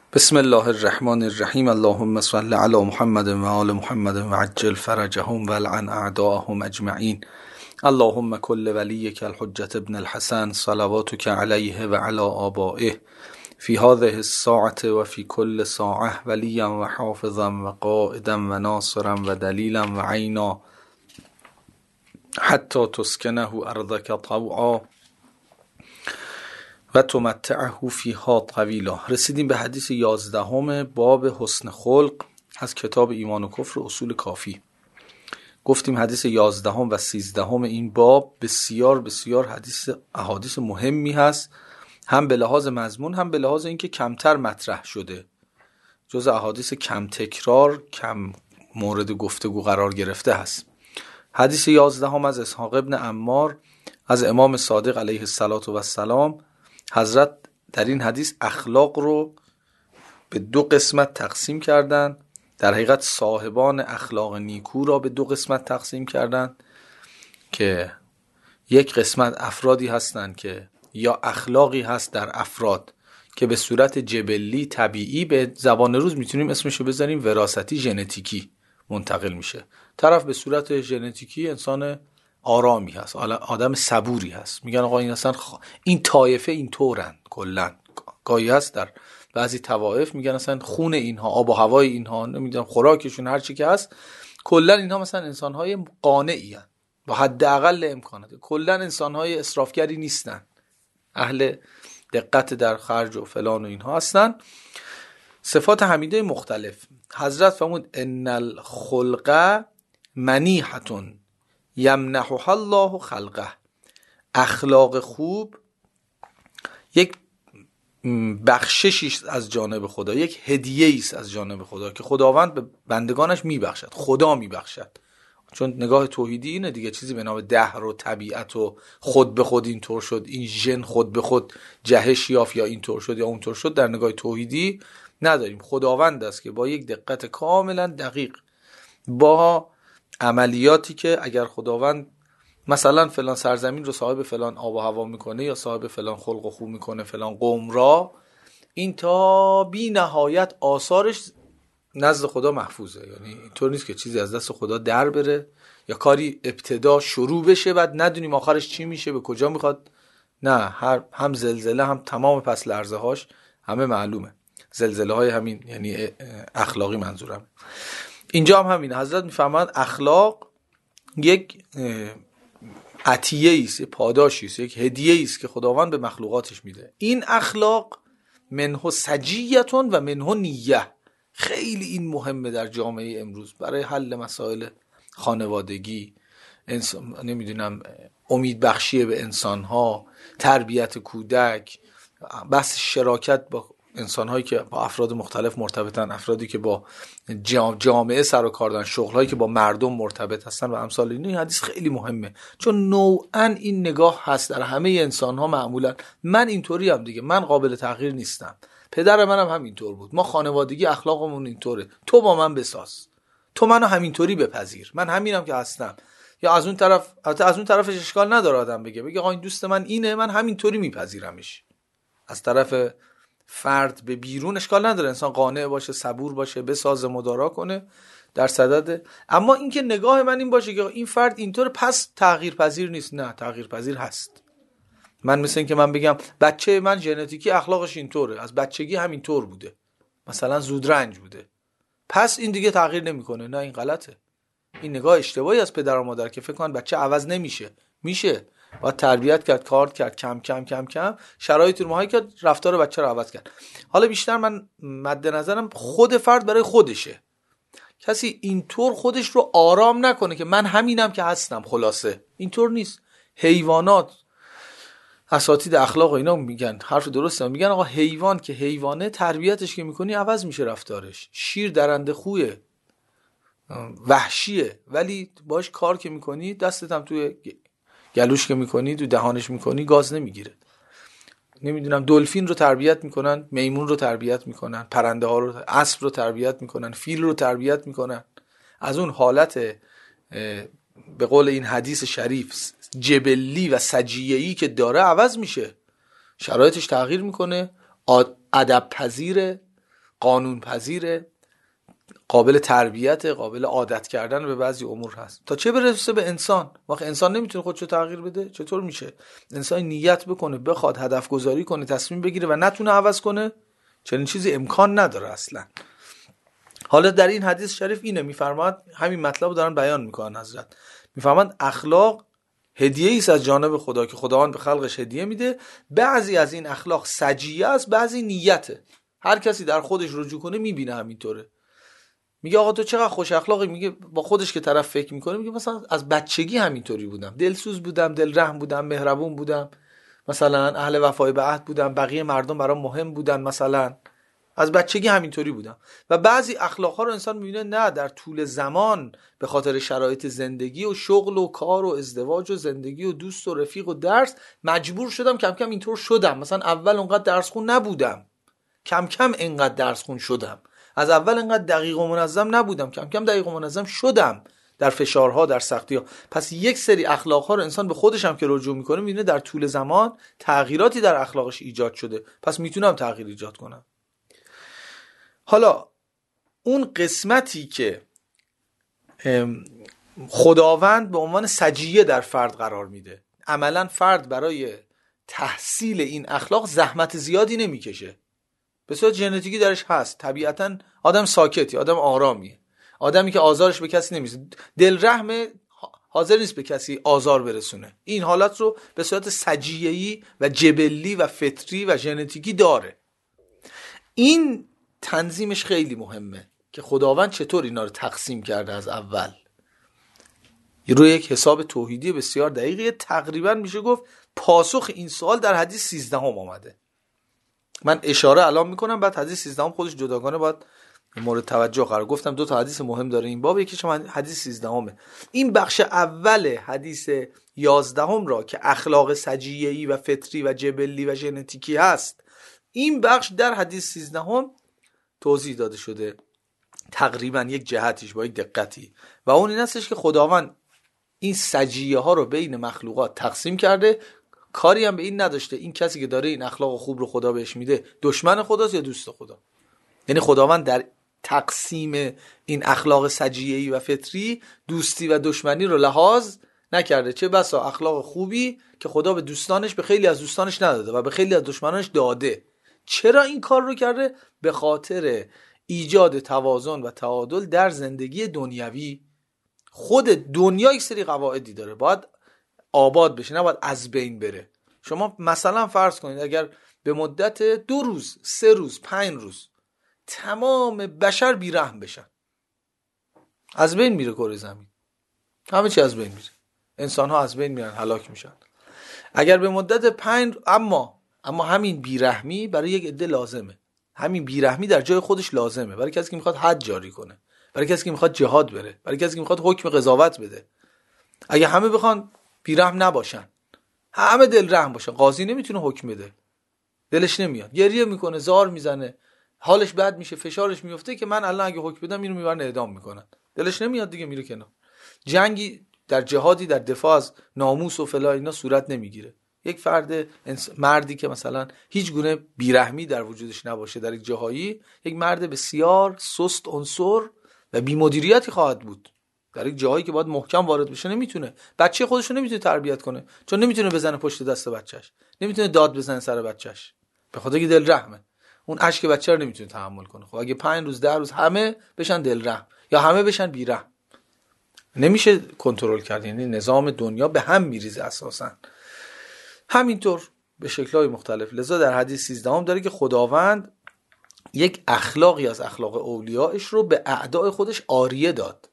بسم الله الرحمن الرحیم. اللهم صل علی محمد و آل محمد و عجل فرجهم و لعن اعداءهم اجمعین. اللهم کل ولیک الحجة ابن الحسن صلواتک علیه و علی آبائه فی هذه الساعة و فی کل ساعة ولیا و حافظا و قائدا و ناصرا و دلیلا و عینا حتی تسکنه ارضک طوعا و تمتعه فیها طویلا. رسیدیم به حدیث 11 باب حسن خلق از کتاب ایمان و کفر اصول کافی. گفتیم حدیث 11 و 13 این باب بسیار بسیار احادیث مهمی هست، هم به لحاظ مضمون هم به لحاظ اینکه کمتر مطرح شده، جز احادیث کم تکرار، کم مورد گفتگو قرار گرفته هست. حدیث 11 از اسحاق ابن عمار از امام صادق علیه السلام. حضرت در این حدیث اخلاق رو به دو قسمت تقسیم کردن. در حقیقت صاحبان اخلاق نیکو را به دو قسمت تقسیم کردن که یک قسمت افرادی هستند که یا اخلاقی هست در افراد که به صورت جبلی طبیعی، به زبان روز میتونیم اسمشو بذاریم وراثتی ژنتیکی منتقل میشه. طرف به صورت ژنتیکی انسان آرامی هست، آدم صبوری هست، میگن آقا این اصلا این طایفه این طورن. کلا گاهی هست در بعضی طوائف میگن اصلا خون اینها، آب و هوای اینها، نمیدونم خوراکشون، هر چی که هست، کلا اینها مثلا انسانهای قانعی هستند با حداقل امکانات، کلا انسانهای اسرافگری نیستن، اهل دقت در خرج و فلان و اینها هستن. صفات حمیده مختلف. حضرت فرمود ان الخلق منیحة یمنحها الله خلقه. اخلاق خوب یک بخششی از جانب خدا، یک هدیه‌ای است از جانب خدا که خداوند به بندگانش میبخشد، خدا میبخشد. چون نگاه توحیدی اینه دیگه، چیزی به نام دهر و طبیعت و خود به خود اینطور شد، این ژن خود به خود جهش یافت یا اینطور شد یا اونطور شد، در نگاه توحیدی نداریم. خداوند است که با یک دقت کاملا دقیق، با عملیاتی که اگر خداوند مثلا فلان سرزمین رو صاحب فلان آب و هوا میکنه یا صاحب فلان خلق و خو میکنه فلان قوم را، این تا بی نهایت آثارش نزد خدا محفوظه. یعنی اینطور نیست که چیزی از دست خدا در بره یا کاری ابتدا شروع بشه بعد ندونیم آخرش چی میشه، به کجا میخواد. نه، هم زلزله هم تمام پس لرزه هاش همه معلومه. زلزله های همین یعنی اخلاقی منظورم. اینجا هم همین. حضرت میفرماند اخلاق یک عطیه است، پاداشی است، یک هدیه است که خداوند به مخلوقاتش میده. این اخلاق منه سجیه و منه نیه. خیلی این مهمه در جامعه امروز برای حل مسائل خانوادگی، نمیدونم امید بخشی به انسانها، تربیت کودک، بحث شراکت با انسان‌هایی که با افراد مختلف مرتبطن، افرادی که با جامعه سر و کار دارن، شغل‌هایی که با مردم مرتبط هستن و امثال این حدیث خیلی مهمه. چون نوعاً این نگاه هست در همه انسان‌ها معمولاً، من اینطوری هم دیگه، من قابل تغییر نیستم، پدر منم همینطور بود، ما خانوادگی اخلاقمون اینطوره، تو با من بساز، تو منو همینطوری بپذیر، من همینم که هستم. یا از اون طرف، البته از اون طرفش اشکال نداره آدم بگه آقا این دوست من اینه، من همینطوری میپذیرمش. از طرف فرد به بیرون اشکال نداره، انسان قانع باشه، صبور باشه، بسازه، مدارا کنه، در صدد. اما اینکه نگاه من این باشه که این فرد اینطور پس تغییر پذیر نیست، نه، تغییر پذیر هست. من مثل این که من بگم بچه من ژنتیکی اخلاقش اینطوره، از بچگی همینطور بوده، مثلا زودرنج بوده، پس این دیگه تغییر نمیکنه. نه، این غلطه. این نگاه اشتباهی از پدر و مادر که فکر کنن بچه عوض نمیشه. میشه، باید تربیت کرد، کار کرد، کم کم کم کم شرایط رو مهیا کرد، رفتار بچه رو عوض کرد. حالا بیشتر من مد نظرم خود فرد برای خودشه. کسی اینطور خودش رو آرام نکنه که من همینم که هستم، خلاصه اینطور نیست. حیوانات، اساتید اخلاق اینا میگن حرف درسته، میگن آقا حیوان که حیوانه، تربیتش که میکنی عوض میشه رفتارش. شیر درنده خویه، وحشیه، ولی باش کار که میکنی، دستت هم توی گلوش که میکنی، تو دهانش میکنی، گاز نمیگیره. نمیدونم دلفین رو تربیت میکنن، میمون رو تربیت میکنن، پرنده ها رو، اسب رو تربیت میکنن، فیل رو تربیت میکنن. از اون حالت به قول این حدیث شریف جبلی و سجیه‌ای که داره عوض میشه، شرایطش تغییر میکنه، ادب پذیره، قانون پذیره، قابل تربیت، قابل عادت کردن به بعضی امور هست. تا چه برسه به انسان؟ وقتی انسان نمیتونه خودشو تغییر بده چطور میشه؟ انسان نیت بکنه، بخواد، هدف گذاری کنه، تصمیم بگیره و نتونه عوض کنه؟ چنین چیزی امکان نداره اصلا. حالا در این حدیث شریف اینه میفرماد، همین مطلب رو دارن بیان میکنن حضرت، میفرماد اخلاق هدیه ایست از جانب خدا که خداوند به خلقش هدیه میده. بعضی از این اخلاق سجیه است، بعضی نیته. هر کسی در خودش رجوع کنه میبینه همینطوره. میگه آقا تو چقدر خوش اخلاقی، میگه با خودش که طرف فکر میکنه میگه مثلا از بچگی همینطوری بودم، دلسوز بودم، دلرحم بودم، مهربون بودم، مثلا اهل وفای به عهد بودم، بقیه مردم برام مهم بودن، مثلا از بچگی همینطوری بودم. و بعضی اخلاق‌ها رو انسان می‌بینه نه، در طول زمان به خاطر شرایط زندگی و شغل و کار و ازدواج و زندگی و دوست و رفیق و درس مجبور شدم کم کم اینطور شدم. مثلا اول اونقدر درس خون نبودم، کم کم اینقدر درس خون شدم. از اول اینقدر دقیق و منظم نبودم، کم کم دقیق و منظم شدم در فشارها، در سختی‌ها. پس یک سری اخلاق‌ها رو انسان به خودش هم که رجوع می‌کنه می‌بینه در طول زمان تغییراتی در اخلاقش ایجاد شده، پس میتونم تغییر ایجاد کنم. حالا اون قسمتی که خداوند به عنوان سجیه در فرد قرار میده، عملا فرد برای تحصیل این اخلاق زحمت زیادی نمیکشه، به صورت ژنتیکی درش هست. طبیعتا آدم ساکتی، آدم آرامیه، آدمی که آزارش به کسی نمیرسه، دلرحم، حاضر نیست به کسی آزار برسونه. این حالت رو به صورت سجیه‌ای و جبلی و فطری و ژنتیکی داره. این تنظیمش خیلی مهمه که خداوند چطور اینا رو تقسیم کرده از اول. روی یک حساب توحیدی بسیار دقیقی. تقریبا میشه گفت پاسخ این سوال در حدیث 13 آمده. من اشاره الان میکنم، بعد حدیث 13 خودش جداگانه باید مورد توجه قرار. گفتم دو تا حدیث مهم داره این باب، یکیش حدیث 13 این بخش اول حدیث 11 را که اخلاق سجیه‌ای و فطری و جبلی و ژنتیکی هست، این بخش در حدیث 13 توضیح داده شده، تقریبا یک جهتیش با یک دقتی، و اون این هستش که خداوند این سجیه ها رو بین مخلوقات تقسیم کرده، کاری هم به این نداشته این کسی که داره این اخلاق خوب رو خدا بهش میده دشمن خداست یا دوست خدا. یعنی خداوند در تقسیم این اخلاق سجیه‌ای و فطری دوستی و دشمنی رو لحاظ نکرده. چه بسا اخلاق خوبی که خدا به دوستانش به خیلی از دوستانش نداده و به خیلی از دشمنانش داده. چرا این کار رو کرده؟ به خاطر ایجاد توازن و تعادل در زندگی دنیوی. خود دنیا یک سری قواعدی داره، باید آباد بشه، نه باید از بین بره. شما مثلا فرض کنید اگر به مدت 2 روز، 3 روز، 5 روز تمام بشر بیرحم بشن، از بین میره کره زمین، همه چی از بین میره، انسان ها از بین میرن، هلاک میشن. اگر به مدت 5، اما همین بیرحمی برای یک عده لازمه، همین بیرحمی در جای خودش لازمه، برای کسی که میخواد حد جاری کنه، برای کسی که میخواد جهاد بره، برای کسی که میخواد حکم قضاوت بده. اگه همه بخوان بیرحم نباشن، همه دل رحم باشن، قاضی نمیتونه حکم بده، دلش نمیاد، گریه میکنه، زار میزنه، حالش بد میشه، فشارش میفته که من الان اگه حکم بدم اینو میبرن اعدام میکنن، دلش نمیاد دیگه، میره کنار. جنگی در جهادی در دفاع از ناموس و فلا اینا صورت نمیگیره. یک فرد مردی که مثلا هیچ گونه بیرحمی در وجودش نباشه در یک جاهایی، یک مرد بسیار سست عنصر و بی‌مدیریتی خواهد بود. در یک جاهایی که باید محکم وارد بشه نمیتونه، بچه خودش رو نمیتونه تربیت کنه، چون نمیتونه بزنه پشت دست بچهش، نمیتونه داد بزنه سر بچهش، به خاطر اینکه دل رحمه، اون اشک بچه رو نمیتونه تحمل کنه. خب اگه 5 روز 10 روز همه بشن دل رحم یا همه بشن بیرحم، نمیشه کنترل کرد. یعنی نظام دنیا به هم میریزه اساسا. همینطور به شکل‌های مختلف. لذا در حدیث 13 داره که خداوند یک اخلاقی از اخلاق اولیاءش رو به اعداء خودش عاریه داد.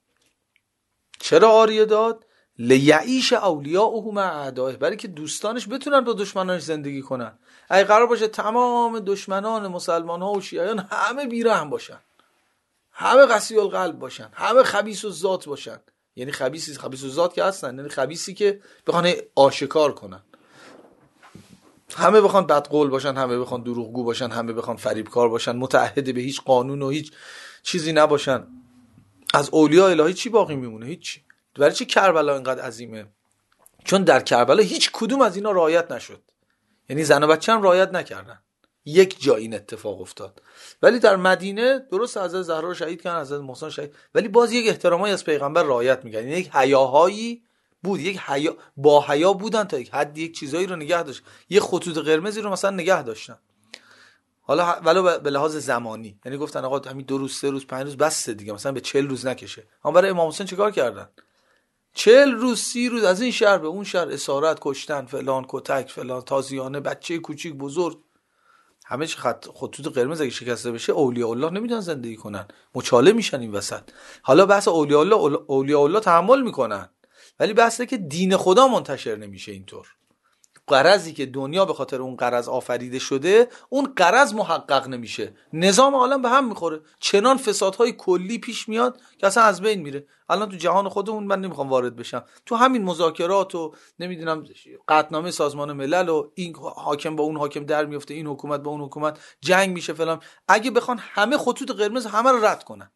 چرا عاریه داد؟ لیعیش اولیاءه مع اعدائه، برای که دوستانش بتونن با دشمنانش زندگی کنن. اگه قرار باشه تمام دشمنان مسلمان ها و شیعیان همه بیرحم باشن، همه قسی القلب باشن، همه خبیث الذات باشن، یعنی خبیث الذات که هستن، یعنی خبیثی که بخوان آشکار کنن، همه بخوان بدقول باشن، همه بخوان دروغگو باشن، همه بخوان فریبکار باشن، متعهد به هیچ قانون و هیچ چیزی نباشن، از اولیاء الهی چی باقی میمونه؟ هیچ. برای چی کربلا اینقدر عظیمه؟ چون در کربلا هیچ کدوم از اینا رعایت نشد. یعنی زن و بچه هم رعایت نکردن، یک جا این اتفاق افتاد. ولی در مدینه درست حضرت زهرا رو شهید کردن، حضرت محسن شهید، ولی باز یک احترامایی از پیغمبر رعایت می‌کردن. یعنی یک حیاهایی بود، یک حیا، با حیا بودن تا یک حد، یک چیزایی رو نگه داشت، یک خطوط قرمزی رو مثلا نگه داشتن. حالا ولو به لحاظ زمانی، یعنی گفتن آقا همین 2 روز 3 روز 5 روز بس دیگه، مثلا به 40 روز نکشه. اما برای امام حسین چیکار کردن؟ 40 روز 30 روز از این شهر به اون شهر، اسارت، کشتن، فلان، کتک، فلان، تازیانه، بچه کوچیک بزرگ، همه چی خطوط قرمز اگه شکسته بشه اولیاء الله نمیتونن زندگی کنن، مچاله میشن این وسط. حالا بحث اولیاء الله تحمل میکنن، ولی بحثه که دین خدا منتشر نمیشه اینطور. غرضی که دنیا به خاطر اون غرض آفریده شده، اون غرض محقق نمیشه، نظام عالم به هم میخوره، چنان فسادهای کلی پیش میاد که اصلا از بین میره. الان تو جهان خودمون، من نمیخوام وارد بشم، تو همین مذاکرات و نمیدونم قطعنامه سازمان ملل و این حاکم با اون حاکم در میفته، این حکومت با اون حکومت جنگ میشه فلان، اگه بخوان همه خطوط قرمز همه رو رد کنن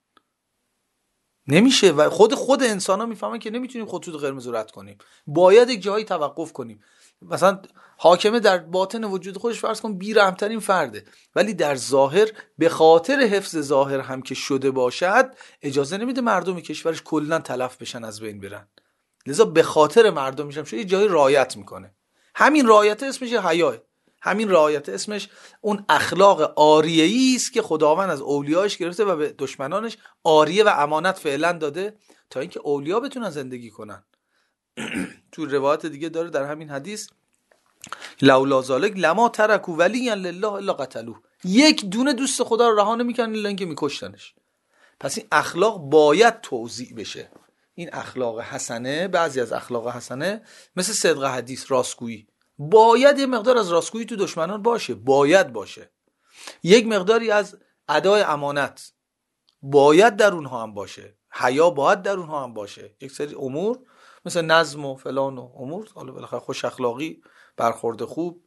نمیشه. و خود انسان ها میفهمن که نمیتونیم خطوط قرمز رو رد کنیم، باید یک جایی توقف کنیم. مثلا حاکمه در باطن وجود خودش فرض کن بی‌رحم‌ترین فرده، ولی در ظاهر به خاطر حفظ ظاهر هم که شده باشد اجازه نمیده مردم کشورش کلا تلف بشن، از بین برن. لذا به خاطر مردمش هم یه جایی رعایت میکنه. همین رعایت اسمش حیا، همین رعایت اسمش اون اخلاق عاریه‌ای است که خداوند از اولیاءش گرفته و به دشمنانش عاریه و امانت فعلا داده تا اینکه اولیا بتونن زندگی کنن. تو روایت دیگه داره در همین حدیث لولا ذالک لما ترکوا ولیا لله الا قتلوه، یک دونه دوست خدا رو رها نمی‌کنن الا اینکه می‌کشتنش. پس این اخلاق باید توزیع بشه. این اخلاق حسنه، بعضی از اخلاق حسنه مثل صدق حدیث، راستگویی، باید یه مقدار از راستگویی تو دشمنان باشه، باید باشه. یک مقداری از ادای امانت باید در اونها هم باشه، حیا باید در اونها هم باشه. یک سری امور مثل نظم و فلان و امور، حالا بالاخره خوش اخلاقی، برخورد خوب،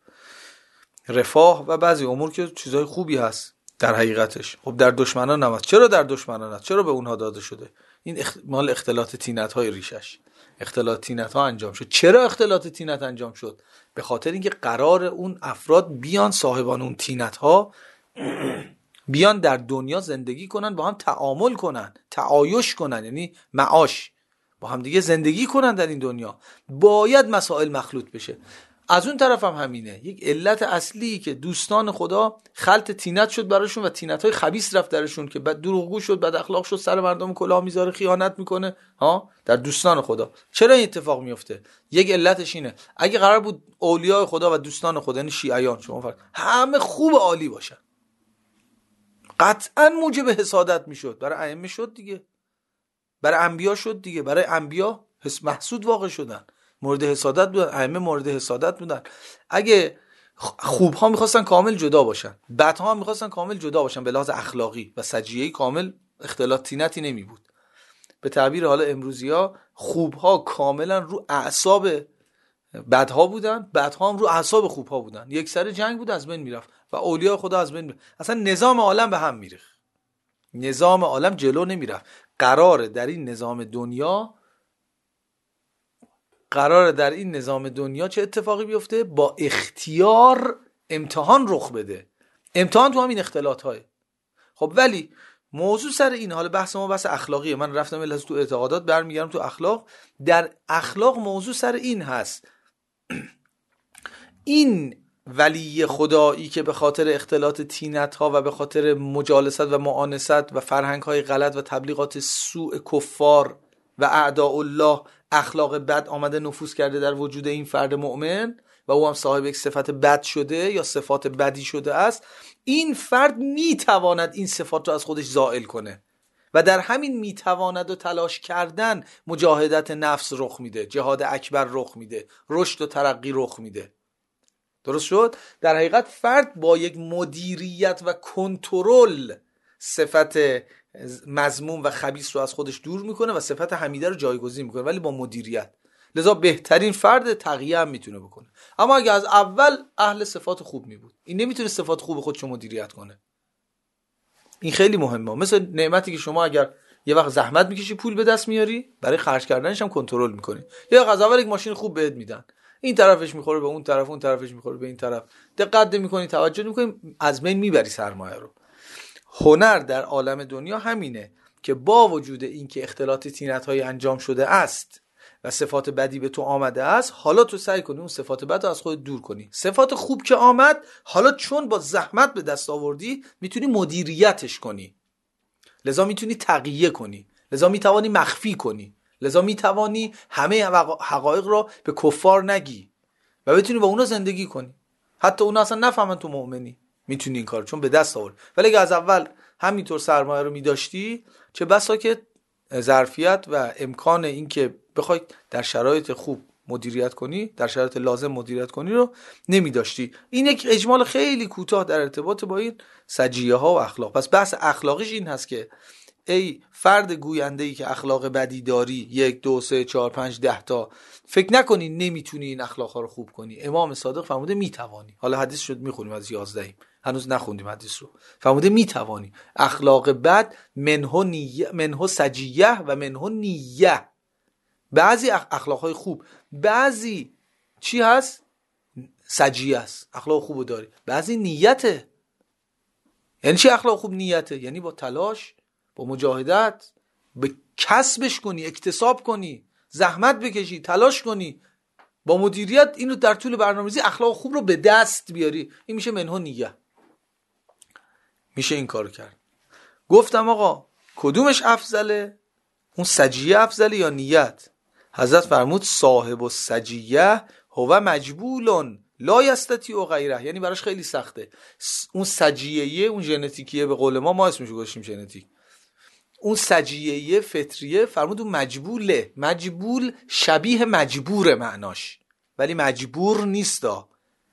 رفاه و بعضی امور که چیزای خوبی هست در حقیقتش، خب در دشمنان هم هست. چرا در دشمنان هست؟ چرا به اونها داده شده؟ این مال اختلاط طینت های ریشش، اختلاط طینت ها انجام شد. چرا اختلاط طینت انجام شد؟ به خاطر اینکه قرار اون افراد بیان، صاحبان اون طینت ها بیان در دنیا زندگی کنن، با هم تعامل کنن، تعایش کنن، یعنی معاش، با هم دیگه زندگی کنن در این دنیا. باید مسائل مخلوط بشه. از اون طرف هم همینه، یک علت اصلی که دوستان خدا خلط طینت شد براشون و طینت‌های خبیث رفت درشون که بعد دروغگو شد، بد اخلاق شد، سر مردم کلاه میذاره، خیانت میکنه ها در دوستان خدا. چرا این اتفاق میفته؟ یک علتش اینه، اگه قرار بود اولیاء خدا و دوستان خدا، یعنی شیعیان، شما فرض همه خوب و عالی باشن، قطعا موجب حسادت میشد. برای ائمه شد دیگه، برای انبیا شد دیگه، برای انبیا محسود واقع شدن، مورد حسادت بودن، ائمه مورد حسادت بودن. اگه خوبها میخواستن کامل جدا باشن، بدها هم میخواستن کامل جدا باشن به لحاظ اخلاقی و سجیه‌ای، کامل اختلاط طینتی نمی بود. به تعبیر حالا امروزی‌ها، خوبها کاملا رو اعصاب بدها بودن، بدها هم رو اعصاب خوبها بودن، یک سر جنگ بود، از بین میرفت و اولیاء خدا از بین میرفت. اصلا نظام عالم به هم میریخت، نظام عالم جلو نمیرفت. قراره در این نظام دنیا چه اتفاقی بیفته؟ با اختیار امتحان رخ بده. امتحان تو همین اختلاط‌های. خب ولی موضوع سر این، حالا بحث ما بحث اخلاقیه، من رفتم تو اعتقادات برمیگردم تو اخلاق. در اخلاق موضوع سر این هست، این ولی خدایی که به خاطر اختلاط طینت‌ها و به خاطر مجالست و معانست و فرهنگ‌های غلط و تبلیغات سوء کفار و اعداء الله، اخلاق بد آمده نفوذ کرده در وجود این فرد مؤمن و او هم صاحب یک صفت بد شده یا صفات بدی شده است، این فرد میتواند این صفات رو از خودش زائل کنه و در همین میتواند و تلاش کردن مجاهدت نفس رخ میده، جهاد اکبر رخ میده، رشد و ترقی رخ میده. درست شد؟ در حقیقت فرد با یک مدیریت و کنترل صفت مذموم و خبیث رو از خودش دور میکنه و صفت حمیده رو جایگزین میکنه، ولی با مدیریت. لذا بهترین فرد تقیه هم میتونه بکنه. اما اگه از اول اهل صفات خوب میبود، این نمیتونه صفات خوب خودش رو مدیریت کنه. این خیلی مهمه. مثل نعمتی که شما اگر یه وقت زحمت میکشی پول به دست میاری، برای خرج کردنش هم کنترل میکنی. یا از اول یک ماشین خوب بهت میدن، این طرفش میخوره به اون طرف، اون طرفش میخوره به این طرف. دقت میکنی، توجه میکنی، از بین میبری سرمایه رو. هنر در عالم دنیا همینه که با وجود اینکه اختلاط طینت‌های انجام شده است و صفات بدی به تو آمده است، حالا تو سعی کنی اون صفات بد رو از خودت دور کنی. صفات خوب که آمد، حالا چون با زحمت به دست آوردی میتونی مدیریتش کنی، لذا میتونی تقیه کنی، لذا میتوانی مخفی کنی، لذا میتوانی همه حقایق رو به کفار نگی و بتونی با اونا زندگی کنی، حتی اونا اصلا نفهمن تو مؤمنی. میتونی این کار چون به دست آورد. ولی اگه از اول همینطور سرمایه رو میداشتی، چه بسا که ظرفیت و امکان این که بخوای در شرایط خوب مدیریت کنی، در شرایط لازم مدیریت کنی رو نمیداشتی. این یک اجمال خیلی کوتاه در ارتباط با این سجیه ها و اخلاق. پس بحث اخلاقیش این هست که ای فرد گوینده‌ای که اخلاق بدی داری، 1 2 3 4 5 10 تا، فکر نکنی نمیتونی این اخلاق‌ها رو خوب کنی. امام صادق فرموده میتوانی. حالا حدیث شد میخونیم از 11، هنوز نخوندیم حدیث رو. فرموده میتوانی. اخلاق بد منه سجیه و منه نیه. بعضی اخلاق‌های خوب، بعضی چی هست؟ سجیه است، اخلاق خوبو داری، بعضی نیته. یعنی چی اخلاق خوب؟ نیته یعنی با تلاش، با مجاهدت به کسبش کنی، اکتساب کنی، زحمت بکشی، تلاش کنی، با مدیریت اینو در طول برنامه‌ریزی اخلاق خوب رو به دست بیاری. این میشه منها نیه، میشه این کارو کرد. گفتم آقا کدومش افضله؟ اون سجیه افضله یا نیت؟ حضرت فرمود صاحب السجیه هو مجبولون لا یستطیع غیره، یعنی براش خیلی سخته. اون سجیه، اون ژنتیکیه، به قول ما اسمش رو گذاشتیم ژنتیک، اون سجیه فطریه، فرمود اون مجبوله. مجبول شبیه مجبوره معناش، ولی مجبور نیستا.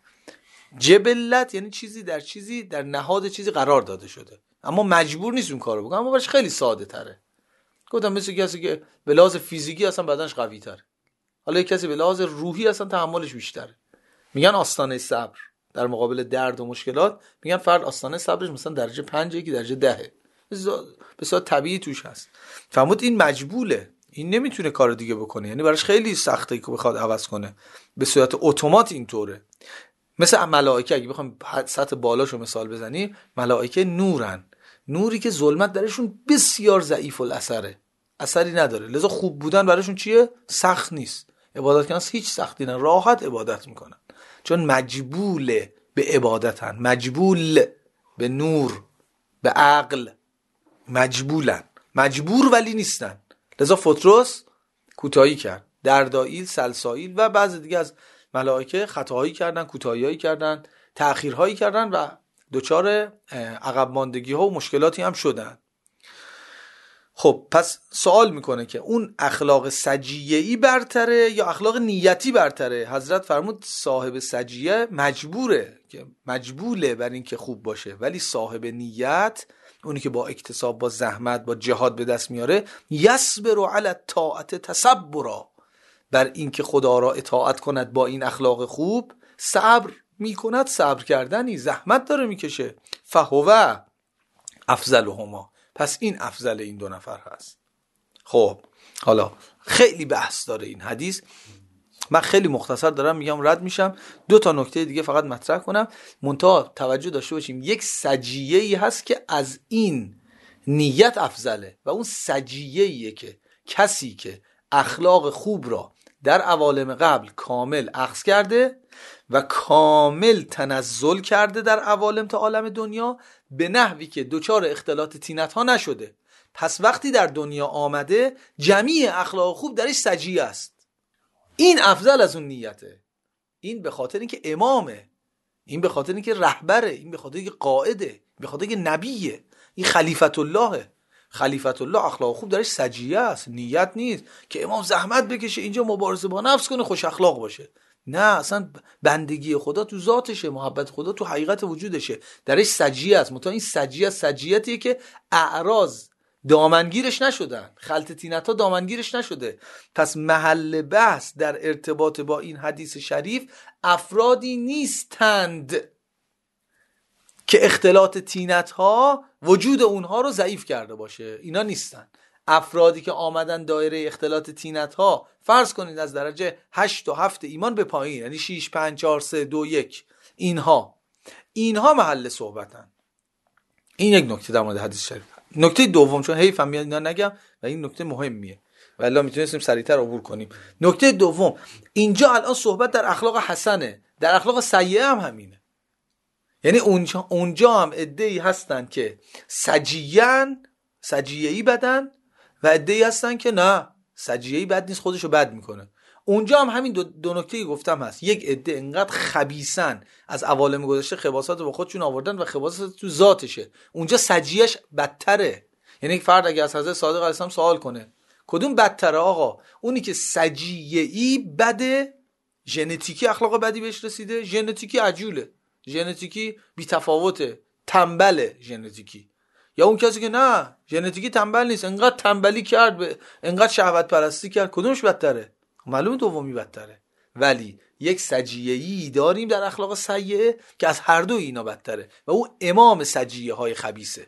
جبلت یعنی چیزی در نهاد چیزی قرار داده شده، اما مجبور نیست اون کارو بکنه، اما براش خیلی ساده تره. گفتم مثل کسی که به لحاظ فیزیکی اصلا بدنش قوی تره، حالا یک کسی به لحاظ روحی اصلا تحملش بیشتره. میگن آستانه صبر در مقابل درد و مشکلات، میگن فرد آستانه صبرش مثلا درجه 5 یکی درجه 10 بسیار طبیعی توش هست. فرمود این مجبوله، این نمیتونه کار دیگه بکنه، یعنی براش خیلی سخته که بخواد عوض کنه به صورت اتومات. اینطوره. مثل ملائکه، اگه بخوام سطح بالاشو مثال بزنیم، ملائکه نورن، نوری که ظلمت درشون بسیار ضعیف الاثره، اثری نداره، لذا خوب بودن براشون چیه؟ سخت نیست. عبادت کردن هیچ سختی نه، راحت عبادت میکنن، چون مجبول به عبادتن، مجبول به نور، به عقل، مجبولن، مجبور ولی نیستن. لذا فطرس کوتاهی کرد، دردائیل، سلسائیل و بعضی دیگه از ملائکه خطاهایی کردن، کوتاهیایی کردن، تأخیرهایی کردن و دچار عقب ماندگی ها و مشکلاتی هم شدن. خب پس سوال میکنه که اون اخلاق سجیه‌ای برتره یا اخلاق نیتی برتره؟ حضرت فرمود صاحب سجیه مجبوره، که مجبوله بر این که خوب باشه، ولی صاحب نیت، اونی که با اکتساب، با زحمت، با جهاد به دست میاره، یصبر علی الطاعت تصبرا، بر این که خدا را اطاعت کند با این اخلاق خوب صبر میکند، صبر کردنی، زحمت داره میکشه. فهو افضلهما، پس این افضل این دو نفر هست. خب حالا خیلی بحث داره این حدیث، من خیلی مختصر دارم میگم، رد میشم. 2 تا نکته دیگه فقط مطرح کنم، منتها توجه داشته باشیم یک سجیه‌ای هست که از این نیت افضله و اون سجیه‌ایه که کسی که اخلاق خوب را در عوالم قبل کامل اخذ کرده و کامل تنزل کرده در عوالم تا عالم دنیا، به نحوی که دوچار اختلاط طینت ها نشده. پس وقتی در دنیا آمده جمیع اخلاق خوب درش سجیه است. این افضل از اون نیته. این به خاطر اینکه امامه، این به خاطر اینکه رهبره، این به خاطر اینکه قائده، به خاطر اینکه نبیه، این خلیفت اللهه. خلیفت الله اخلاق خوب درش سجیه است، نیت نیست که امام زحمت بکشه اینجا مبارزه با نفس کنه خوش اخلاق باشه. نه، اصلا بندگی خدا تو ذاتشه، محبت خدا تو حقیقت وجودشه، درش سجیه است. متا این سجیه است، سجیتیه که اعراض دامنگیرش نشدن، خلط طینت‌ها دامنگیرش نشده. پس محل بحث در ارتباط با این حدیث شریف افرادی نیستند که اختلاط طینت‌ها وجود اونها رو ضعیف کرده باشه، اینا نیستن. افرادی که آمدن دایره اختلاط طینت ها، فرض کنید از درجه 8 و 7 ایمان به پایین، یعنی 6 5 4 3 2 1، اینها محل صحبتن. این یک نکته در مورد حدیث شریف. نکته دوم، چون حیفم میاد اینا نگم و این نکته مهمیه و الا میتونستیم سریعتر عبور کنیم. نکته دوم، اینجا الان صحبت در اخلاق حسنه، در اخلاق سیئه هم همینه. یعنی اونجا هم عده‌ای هستن که سجیه‌ای بدن و عده‌ای هستن که نه، سجیه‌ای بد نیست، خودشو بد میکنه. اونجا هم همین دو نکته گفتم هست. یک عده انقدر خبیثن، از عوالم گذشته خباثات رو با خودشون آوردن و خباثات تو ذاتشه، اونجا سجیهش بدتره. یعنی یک فرد اگه از حضرت صادق علیه السلام سوال کنه کدوم بدتره آقا، اونی که سجیه‌ای بده، ژنتیکی اخلاق بدی بهش رسیده، ژنتیکی عجوله، ژنتیکی بی‌تفاوته، تنبله ژنتیکی، یا اون کسی که نه ژنتیکی تنبل نیست، انقدر تنبلی کرد، انقدر شهوت پرستی کرد، کدومش بدتره؟ معلومه دومی بدتره. ولی یک سجیه‌ای داریم در اخلاق سیئه که از هر دو اینا بدتره و او امام سجیه های خبیثه،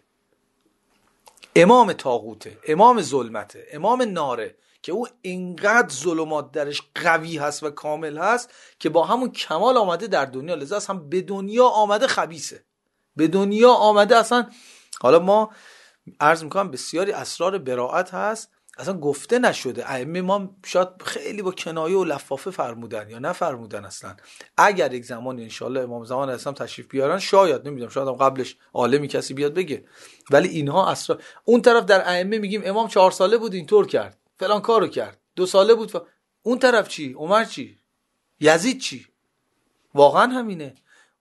امام طاغوته، امام ظلمته، امام ناره، که او اینقدر ظلمات درش قوی هست و کامل هست که با همون کمال آمده در دنیا، لذا هم به دنیا آمده خبیثه، به دنیا آمده اصلا. حالا ما عرض میکنم بسیاری اسرار براءت هست اصلا گفته نشده، ائمه ما شاید خیلی با کنایه و لفافه فرمودن یا نفرمودن اصلا. اگر یک زمانی انشالله امام زمان اسلام تشریف بیارن، شاید نمیدونم، شاید هم قبلش عالمی کسی بیاد بگه، ولی اینها اسرار. اون طرف در ائمه میگیم امام 4 ساله بود اینطور کرد، فلان کارو کرد، 2 ساله بود اون طرف چی؟ عمر چی؟ یزید چی؟ واقعا همینه.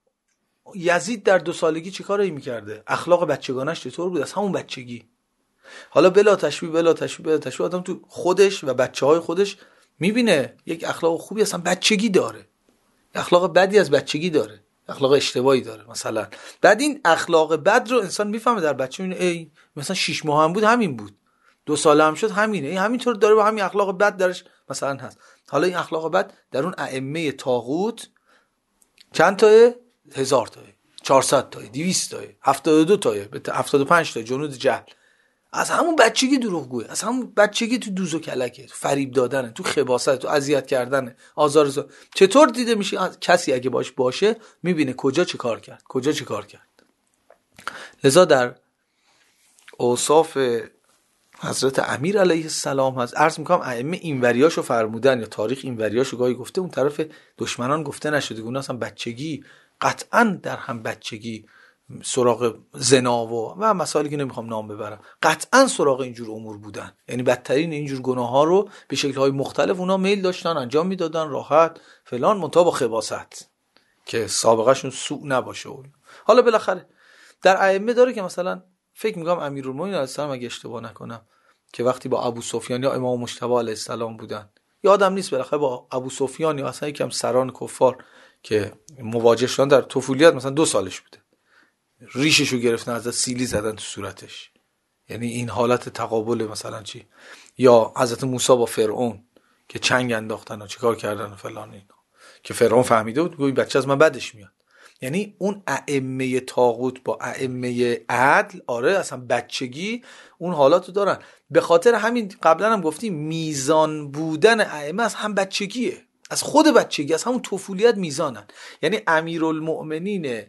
یزید در 2 سالگی چه کاری میکرده؟ اخلاق بچگانش چطور بود؟ از همون بچگی. حالا بلا تشبیه آدم تو خودش و بچه‌های خودش میبینه یک اخلاق خوبی اصلا بچگی داره، اخلاق بدی از بچگی داره، اخلاق اشتباهی داره مثلا. بعد این اخلاق بد رو انسان میفهمه در بچه، میبینه ای مثلا 6 ماه هم بود همین بود، 2 ساله هم شد همینه، این همینطور داره با همین اخلاق بد درش مثلا هست. حالا این اخلاق بد در اون ائمه طاغوت چند تاه؟ 1000 تاه، 400 تاه، 200 تاه، 72 تاه، 75 تاه جنود جهل. از همون بچگی دروغگوه، از همون بچگی تو دوز و کلکه، تو فریب دادنه، تو خباثت، تو اذیت کردنه، آزار. چطور دیده میشه کسی اگه باشه میبینه کجا چه کار کرد. لذا در اوصاف حضرت امیر علیه السلام هست، عرض میکنم ائمه اینوریاشو فرمودن یا تاریخ اینوریاشو گاهی گفته، اون طرف دشمنان گفته نشده. گونه اصلا بچگی قطعا در هم بچگی سراغ زنا و مسائلی که نمیخوام نام ببرم، قطعا سراغ اینجور امور بودن. یعنی بدترین اینجور گناه ها رو به شکل‌های مختلف اونا میل داشتن انجام میدادن، راحت فلان، منتها با خباثت که سابقه شون سوء نباشه. حالا بالاخره در ائمه داره که مثلا فکر میکنم امیرالمومنین علیه السلام اگه اشتباه نکنم که وقتی با ابو سفیان یا امام مجتبی علیه السلام بودن، یادم نیست، بالاخره با ابو سفیان یا اصلا یکم سران کفار که مواجه شدن در طفولیت، مثلا 2 سالش بوده، ریششو گرفتن ازش، سیلی زدن تو صورتش. یعنی این حالت تقابل مثلا چی؟ یا حضرت موسی با فرعون که چنگ انداختن و چیکار کردن و فلان، اینا که فرعون فهمیده بود گویا بچه از من بدش میاد. یعنی اون ائمه طاغوت با ائمه عدل، آره اصلا بچگی اون حالاتو دارن. به خاطر همین قبلا هم گفتیم میزان بودن ائمه از هم بچگیه، از خود بچگی، از همون طفولیت میزانن. یعنی امیرالمؤمنین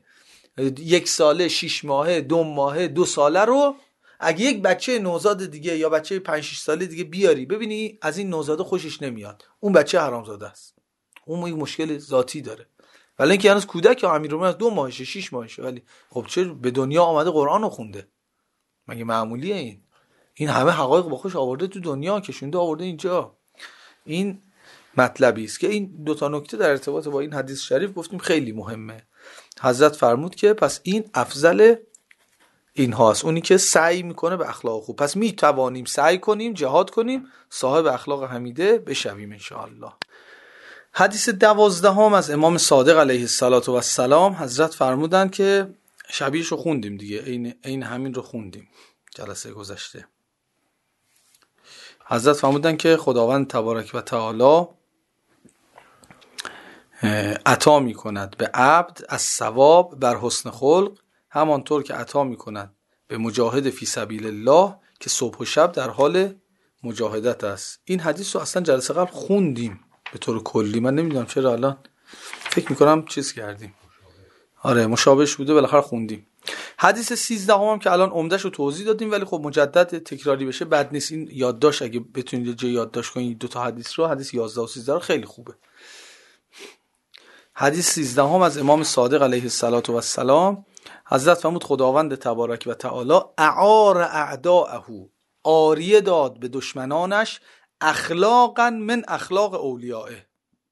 1 ساله، 6 ماهه، 2 ماهه، 2 ساله رو اگه یک بچه نوزاد دیگه یا بچه 5-6 ساله دیگه بیاری ببینی از این نوزاده خوشش نمیاد، اون بچه حرامزاده است، اون یک مشکل ذاتی داره. ولی اینکه هنوز کودک امیرالمومنین از 2 ماهشه 6 ماهشه، ولی خب چه به دنیا آمده قرآن رو خونده، مگه معمولیه؟ این همه حقایق با خوش آورده تو دنیا، کشونده آورده اینجا. این مطلبی است که این 2 نکته در ارتباط با این حدیث شریف گفتیم خیلی مهمه. حضرت فرمود که پس این افضل این هاست، اونی که سعی میکنه به اخلاق خوب. پس میتوانیم سعی کنیم، جهاد کنیم، صاحب اخلاق حمیده بشویم انشاءالله. حدیث 12 از امام صادق علیه السلام، حضرت فرمودن که شبیهشو خوندیم دیگه، این همین رو خوندیم جلسه گذشته. حضرت فرمودن که خداوند تبارک و تعالی عطا می کند به عبد از ثواب بر حسن خلق، همانطور که عطا می کند به مجاهد فی سبیل الله که صبح و شب در حال مجاهدت است. این حدیث رو اصلا جلسه قبل خوندیم به طور کلی، من نمیدونم چرا الان فکر میکنم چیز کردیم. آره مشابهش بوده، بالاخره خوندیم. حدیث 13 هم که الان عمدهش رو توضیح دادیم، ولی خب مجدد تکراری بشه بد نیست. این یادداشت اگه بتونید جای یادداشت کنید دو تا حدیث رو، حدیث 11 و 13 رو، خیلی خوبه. حدیث 13 هم از امام صادق علیه السلام، حضرت فرمود خداوند تبارک و تعالی اعار اعداءه، عاریه داد به دشمنانش، اخلاقا من اخلاق اولیائه،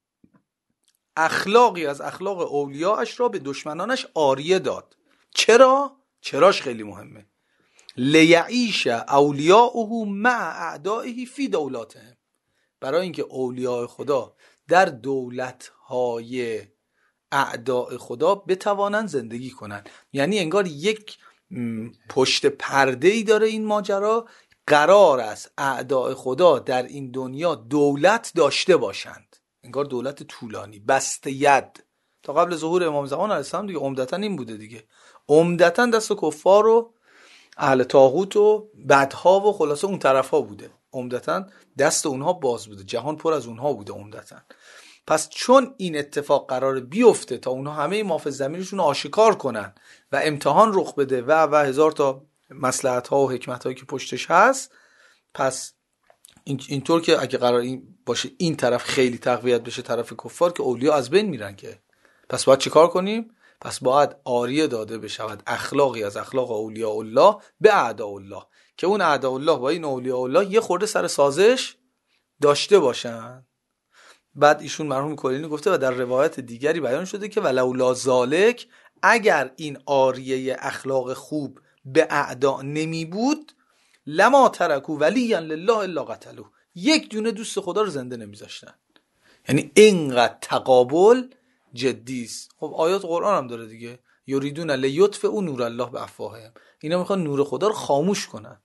اخلاقی از اخلاق اولیاءش را به دشمنانش عاریه داد. چرا؟ چراش خیلی مهمه. لیعیش اولیاؤه مع اعدائه فی دولاتهم، برای اینکه اولیاء خدا در دولت‌های اعداء خدا بتوانند زندگی کنند. یعنی انگار یک پشت پرده‌ای داره این ماجرا، قرار است اعداء خدا در این دنیا دولت داشته باشند، انگار دولت طولانی بسته ید. تا قبل ظهور امام زمان علیه السلام دیگه عمدتاً این بوده دیگه، عمدتاً دست کفار و اهل طاغوت و بدها و خلاصه اون طرفا بوده، عمدتاً دست اونها باز بوده، جهان پر از اونها بوده عمدتاً. پس چون این اتفاق قرار بیفته تا اونها همه ما فی ضمیرشون آشکار کنن و امتحان رخ بده و هزار تا مصلحت ها و حکمت هایی که پشتش هست، پس اینطور که اگه قرار این باشه این طرف خیلی تقویت بشه طرف کفار، که اولیا از بین میرن که، پس باید چیکار کنیم؟ پس باید عاریه داده بشود اخلاقی از اخلاق اولیاء الله به اعداء الله، که اون اعداء الله با این اولیاء الله یه خورده سر سازش داشته باشن. بعد ایشون مرحوم کلینی گفته و در روایت دیگری بیان شده که ولولا ذالک، اگر این عاریه اخلاق خوب به اعداء نمی بود، لما ترکو ولیا لله الا قتلوه، یک دونه دوست خدا رو زنده نمیذاشتن. یعنی اینقدر تقابل جدی است. خب آیات قرآن هم داره دیگه، یریدون لیطفئوا نور الله بافواههم، اینا میخوان نور خدا رو خاموش کنن،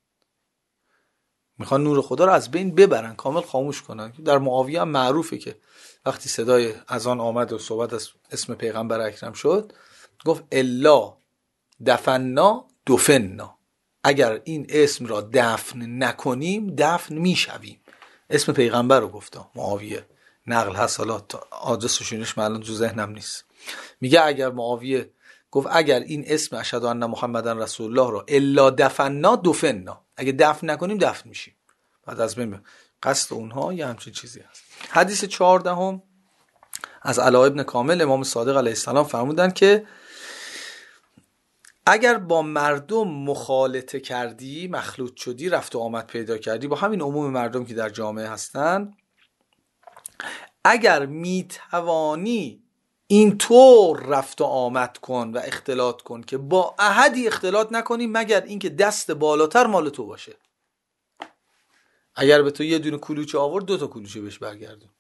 میخوان نور خدا رو از بین ببرن، کامل خاموش کنن. در معاویه هم معروفه که وقتی صدای اذان آمد و صحبت از اسم پیغمبر اکرم شد، گفت الا دفنا دفنا، اگر این اسم را دفن نکنیم دفن میشویم. اسم پیغمبر رو گفت معاویه، نقل هست، حالا آدرس و شونش الان تو ذهنم نیست. میگه اگر معاویه گفت اگر این اسم اشهد ان محمدن رسول الله رو الا دفنا دفنا، اگه دفن نکنیم دفن میشیم، بعد از بین قصد اونها یه همچین چیزی هست. حدیث 14 از علا ابن کامل، امام صادق علیه السلام فرمودن که اگر با مردم مخالطه کردی، مخلوط شدی، رفت و آمد پیدا کردی با همین عموم مردم که در جامعه هستن، اگر میتوانی اینطور رفت و آمد کن و اختلاط کن که با احدی اختلاط نکنی مگر اینکه دست بالاتر مال تو باشه. اگر به تو یه دونه کلوچه آورد، 2 تا کلوچه بهش برگردون.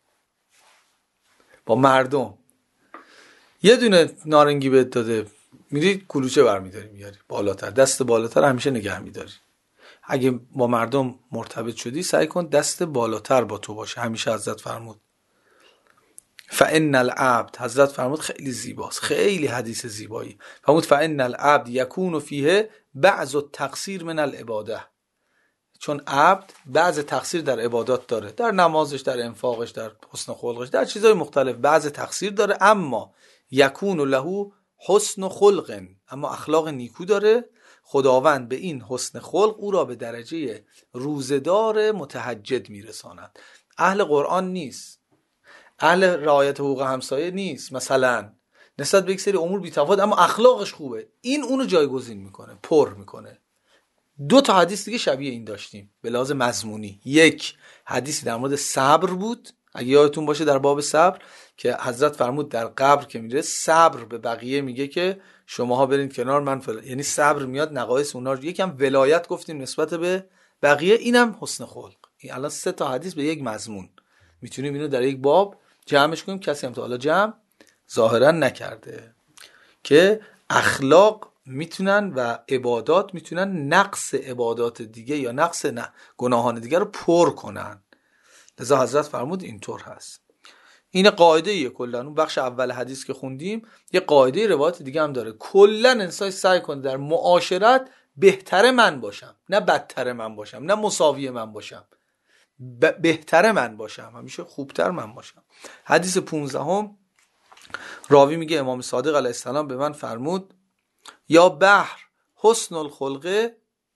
با مردم یه دونه نارنگی بهت داده، میری کلوچه برمیداری میاری بالاتر، دست بالاتر همیشه نگه میداری. اگه با مردم مرتبط شدی سعی کن دست بالاتر با تو باشه همیشه. حضرت فرمود فان العبد، حضرت فرمود خیلی زیباست، خیلی حدیث زیبایی، فرمود فان العبد یکون فیه بعض التقصیر من العباده، چون عبد بعض تقصیر در عبادات داره، در نمازش، در انفاقش، در حسن خلقش، در چیزهای مختلف بعض تقصیر داره، اما یکون له حسن خلق، اما اخلاق نیکو داره. خداوند به این حسن خلق او را به درجه روزدار متهجد میرساند. اهل قرآن نیست، اهل رعایت حقوق همسایه نیست، مثلا نسبت به یک سری امور بی‌تفاوت، اما اخلاقش خوبه، این اونو جایگزین میکنه، پر میکنه. 2 تا حدیث دیگه شبیه این داشتیم به لحاظ مضمونی. یک حدیثی در مورد صبر بود، اگه یادتون باشه در باب صبر که حضرت فرمود در قبر که میره صبر به بقیه میگه که شماها برین کنار من یعنی صبر میاد نقایص اونا رو، یکم ولایت گفتیم نسبت به بقیه، اینم حسن خلق. این الان 3 تا حدیث به یک مضمون، میتونیم اینو در یک باب جمعش کنیم، کسی هم تا حالا جمع ظاهرا نکرده، که اخلاق میتونن و عبادات میتونن نقص عبادات دیگه یا نقص گناهان دیگه رو پر کنن. لذا حضرت فرمود اینطور هست. این قاعده ایه کلا. اون بخش اول حدیث که خوندیم یه قاعده روایت دیگه هم داره، کلا انسان سعی کنه در معاشرت بهتر من باشم، نه بدتر من باشم، نه مساوی من باشم، بهتر من باشم، همیشه خوبتر من باشم. حدیث 15 راوی میگه امام صادق علیه السلام به من فرمود یا بحر حسن الخلق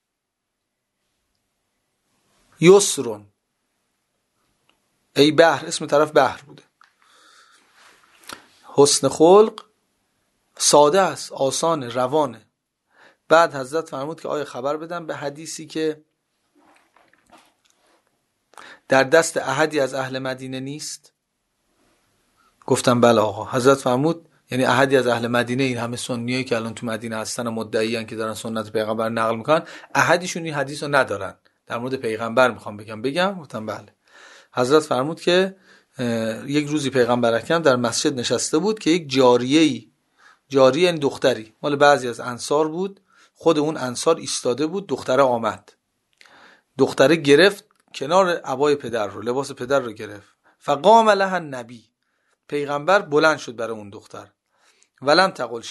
یسرون. ای بحر، اسم طرف بحر بوده، حسن خلق ساده است، آسانه، روانه. بعد حضرت فرمود که آیا خبر بدم به حدیثی که در دست احدی از اهل مدینه نیست؟ گفتم بله آقا. حضرت فرمود یعنی احدی از اهل مدینه، این همه سنیایی که الان تو مدینه هستن و مدعیان که دارن سنت پیغمبر نقل میکنن، احدیشون این حدیث رو ندارن. در مورد پیغمبر میخوام بگم. گفتم بله. حضرت فرمود که یک روزی پیغمبر اکرم در مسجد نشسته بود که یک جاریه یعنی دختری مال بعضی از انصار بود، خود اون انصار ایستاده بود، دختره آمد، دختره گرفت کنار عبای پدر رو، لباس پدر رو گرفت. فقام لها النبی، پیغمبر بلند شد برای اون دختر. فلم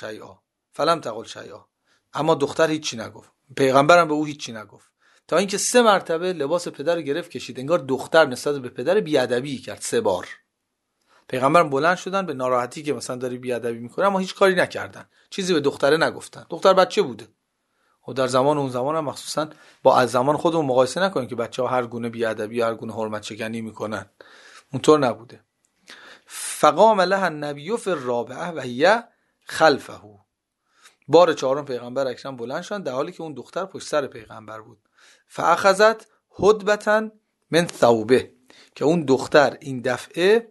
تقل شیئا، اما دختر هیچی نگفت، پیغمبرم به او هیچی نگفت، تا اینکه 3 مرتبه لباس پدر رو گرفت کشید، انگار دختر نسبت به پدر بیادبی کرد 3 بار. پیغمبر بلند شدن به ناراحتی که مثلا داری بیادبی میکنه، اما هیچ کاری نکردن، چیزی به دختره نگفتن. دختر بچه بوده و در زمان اون زمان هم مخصوصا با از زمان خودمون مقایسه نکنیم که بچه‌ها هر گونه بیادبی یا هر گونه حرمت شکنی میکنن، اونطور نبوده. فقام لها النبی فی الرابعه و هی خلفه، بار 4 پیغمبر اکرم بلند شدن در حالی که اون دختر پشت سر پیغمبر بود. فاخذت هدبه من ثوبه، که اون دختر این دفعه،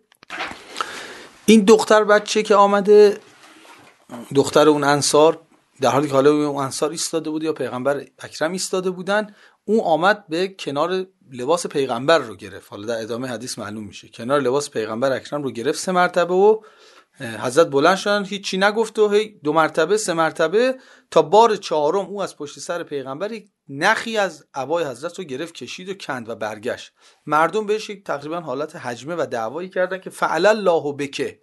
این دختر بچه که آمده، دختر اون انصار، در حالی که حالا اون انصار ایستاده بود یا پیغمبر اکرم ایستاده بودن، اون آمد به کنار لباس پیغمبر رو گرفت. حالا در ادامه حدیث معلوم میشه کنار لباس پیغمبر اکرم رو گرفت 3 مرتبه و حضرت بلند شدن، هیچی نگفت و هی 2 مرتبه 3 مرتبه تا بار 4 او از پشت سر پیغمبر یک نخی از عبای حضرت رو گرفت، کشید و کند و برگشت. مردم بهش یک تقریبا حالت هجمه و دعوایی کردن که فعل الله بک،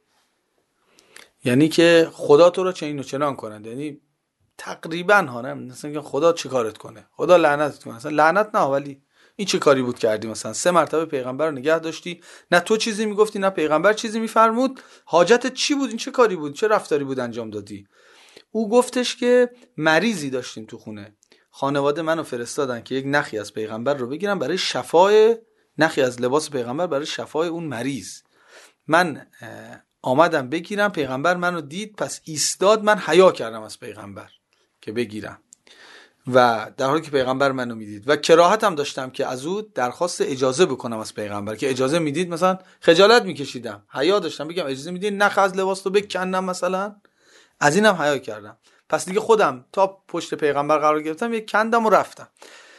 یعنی که خدا تو رو چنین و چنان کنند، یعنی تقریبا ها، نه مثلا خدا چه کارت کنه، خدا لعنتت کنه، مثلا لعنت نه، ولی این چه کاری بود کردی؟ مثلا 3 مرتبه پیغمبر رو نگه داشتی، نه تو چیزی میگفتی نه پیغمبر چیزی میفرمود، حاجتت چی بود؟ این چه کاری بود؟ چه رفتاری بود انجام دادی؟ او گفتش که مریضی داشتیم تو خونه، خانواده منو فرستادن که یک نخی از پیغمبر رو بگیرم برای شفای، نخی از لباس پیغمبر برای شفای اون مریض. من آمدم بگیرم، پیغمبر منو دید پس ایستاد، من حیا کردم از پیغمبر که بگیرم، و در حالی که پیغمبر منو میدید و کراهت هم داشتم که از او درخواست اجازه بکنم از پیغمبر، که اجازه میدید مثلا خجالت میکشیدم، حیا داشتم بگم اجازه میدید نخ از لباس رو بکنم مثلا، از اینم حیا کردم. پس دیگه خودم تا پشت پیغمبر قرار گرفتم، یک کندم و رفتم.